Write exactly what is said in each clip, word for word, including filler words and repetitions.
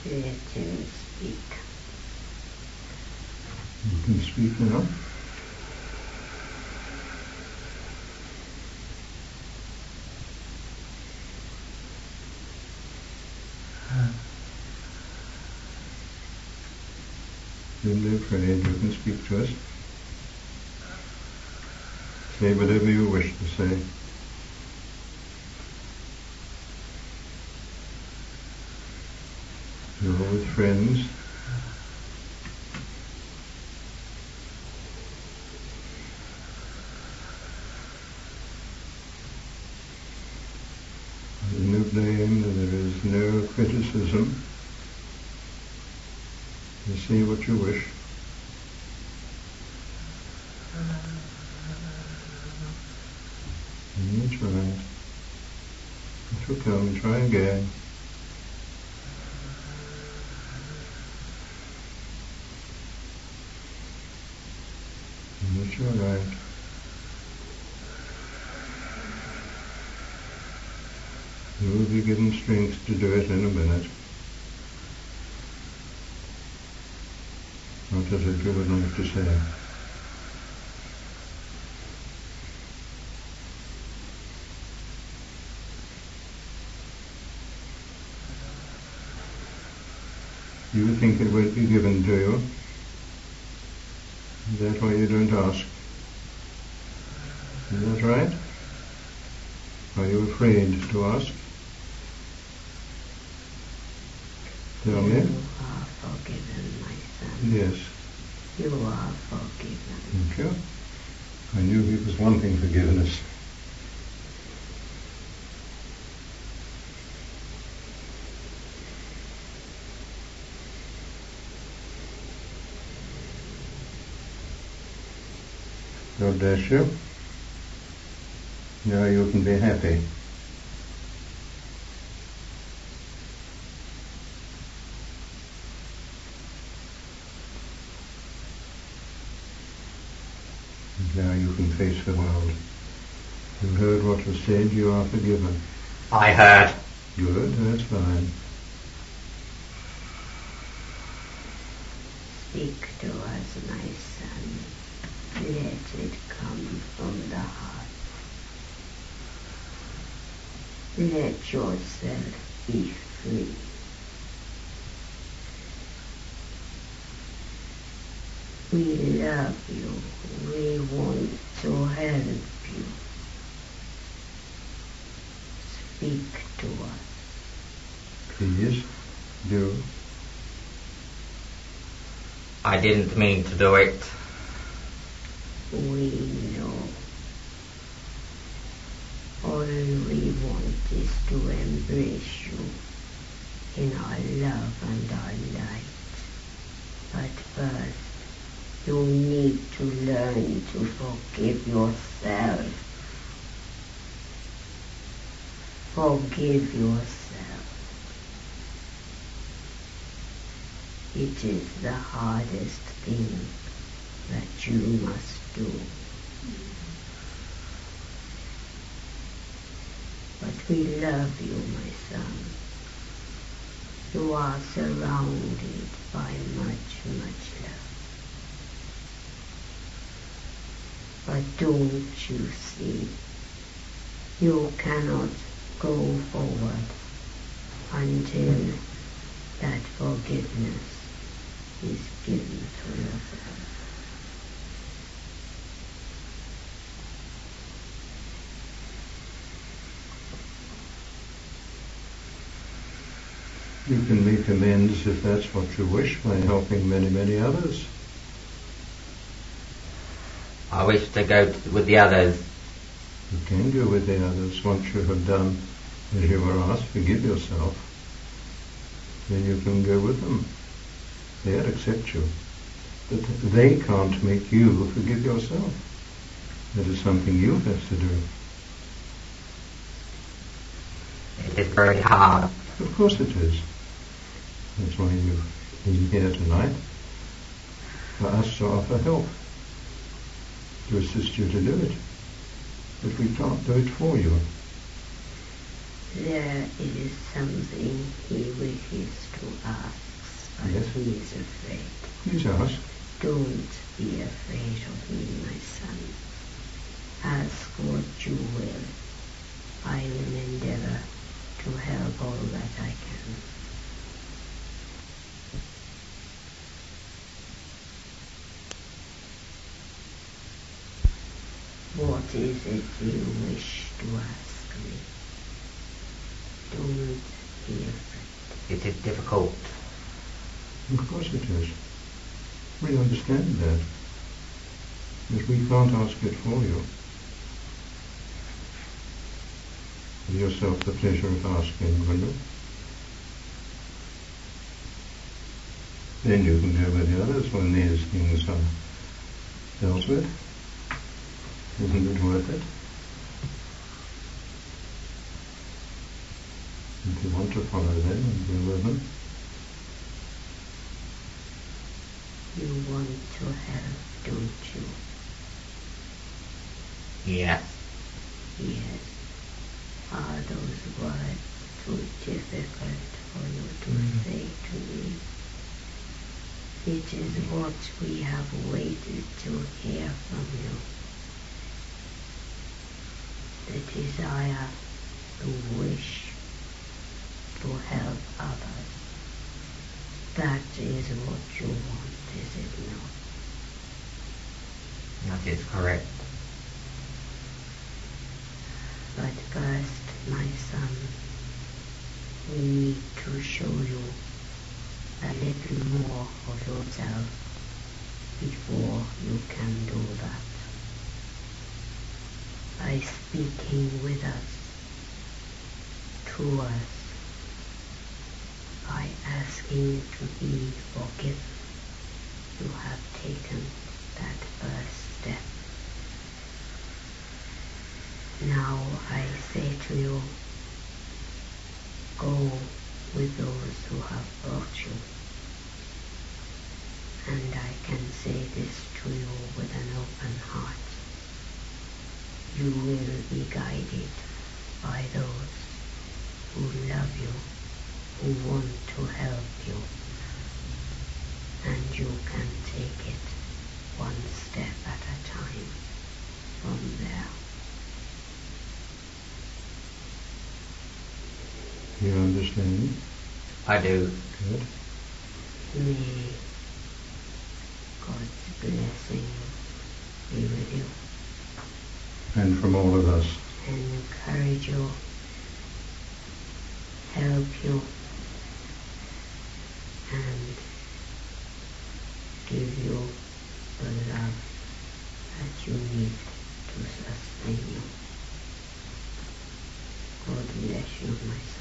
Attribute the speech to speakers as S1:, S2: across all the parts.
S1: Let him speak.
S2: You can speak now. Don't be afraid, you can speak to us. Say whatever you wish to say. You're with friends. There's no blame, there is no criticism. You say what you wish. And you try. It will come, try again. And it's all right. You will be given strength to do it in a minute. What is it you would like to say? You think it will be given to you. Is that why you don't ask? Is that right? Are you afraid to ask? Tell me.
S1: You are forgiven, my son.
S2: Yes.
S1: You are forgiven.
S2: Thank you. I knew he was wanting forgiveness. God bless you. Now you can be happy. Now you can face the world. You heard what was said, you are forgiven.
S3: I heard.
S2: Good, that's fine.
S1: Speak to us, my son. Let it come from the heart. Let yourself be free. We love you. We want to help you. Speak to us.
S2: Please, do.
S3: I didn't mean to do it.
S1: We know. All we want is to embrace you in our love and our light. But first, you need to learn to forgive yourself. Forgive yourself. It is the hardest thing that you must do. But we love you, my son. You are surrounded by much, much love. But don't you see, you cannot go forward until that forgiveness is given to yourself.
S2: You can make amends if that's what you wish by helping many, many others.
S3: I wish to go to, with the others.
S2: You can go with the others once you have done as you were asked, forgive yourself. Then you can go with them. They'll accept you. But they can't make you forgive yourself. That is something you have to do.
S3: It is very hard.
S2: Of course it is. That's why you've been here tonight, for us to offer help, to assist you to do it. But we can't do it for you.
S1: There is something he wishes to ask, but
S2: Yes.
S1: he is afraid.
S2: Please ask.
S1: Don't be afraid of me, my son. Ask what you will. I will endeavor to help all that I can. What is it you wish to ask me? Don't be afraid.
S3: It is difficult.
S2: Of course it is. We understand that. But we can't ask it for you. Give yourself the pleasure of asking, will you? Then you can go with the others when these things are dealt with. Isn't it worth it? If you want to follow them and go with them,
S1: You want to help, don't you?
S3: Yes.
S1: Yes. Are those words too difficult for you to
S2: Mhm.
S1: say to me? It is what we have waited to hear from you. The desire, the wish to help others. That is what you want, is it not?
S3: That is correct.
S1: But first, my son, we need to show you a little more of yourself before you can do that. By speaking with us, to us, by asking to be forgiven, you have taken that first step. Now I say to you, go with those who have brought you. And I can say this to you with an open heart. You will be guided by those who love you, who want to help you. And you can take it one step at a time from there.
S2: you understand?
S3: I do.
S2: Good.
S1: May God's blessing be with you
S2: And from all of us.
S1: and encourage you, help you, and give you the love that you need to sustain you. God bless you, my son.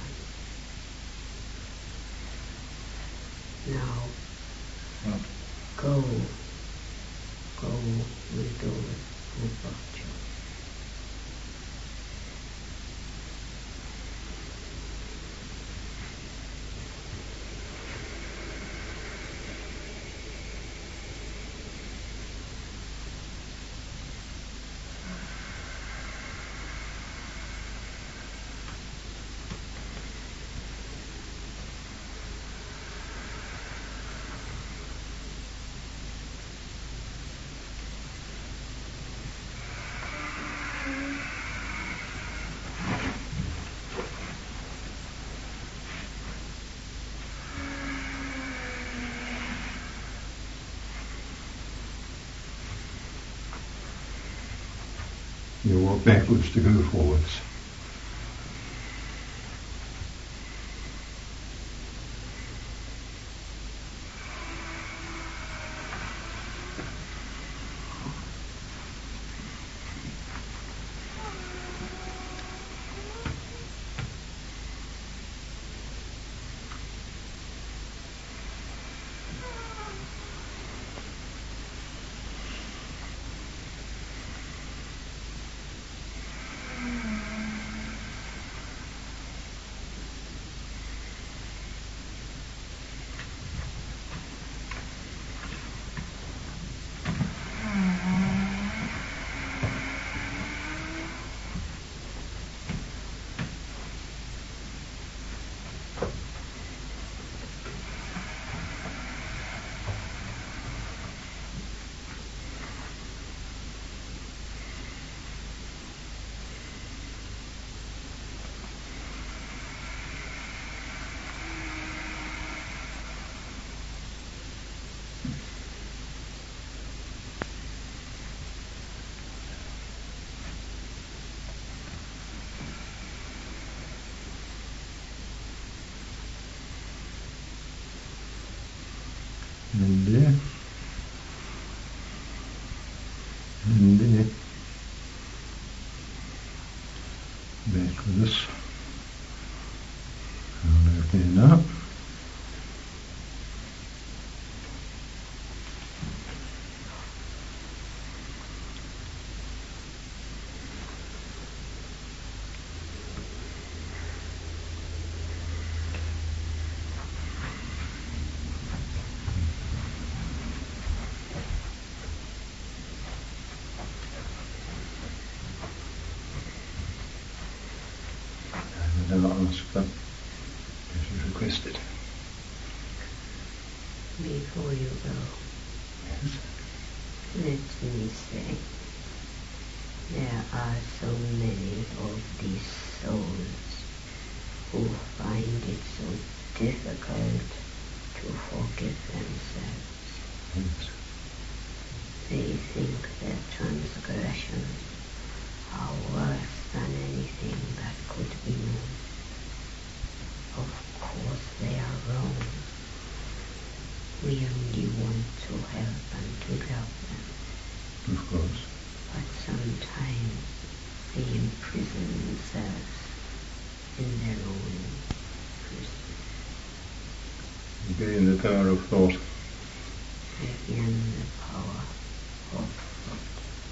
S1: Now,
S3: Mm.
S1: go, go with those who brought you.
S2: You walk backwards to go forwards. India. India. Back with us. I'll open it up. Never ask, but this is requested.
S1: Before you go,
S2: Yes.
S1: let me say, there are so many of these souls who find it so difficult to forgive themselves.
S2: Yes.
S1: They think their transgressions are worse than anything that could be known. Of course they are wrong. We only want to help and to love them.
S2: Of course.
S1: But sometimes they imprison themselves in their own prison.
S2: Again, the power of thought.
S1: Again, the power of thought.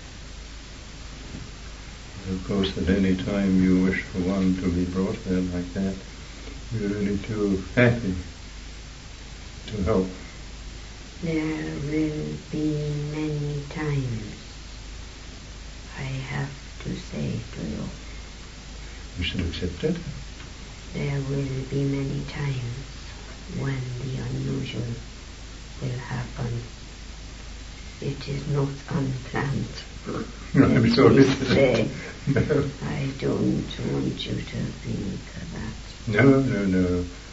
S2: Of course, at any time you wish for one to be brought there like that, you're really too happy to help.
S1: There will be many times, I have to say to you,
S2: You should accept it.
S1: there will be many times when the unusual will happen. It is not unplanned.
S2: I'm
S1: Let
S2: sorry.
S1: me say,
S2: No.
S1: I don't want you to think that.
S2: No, no, no.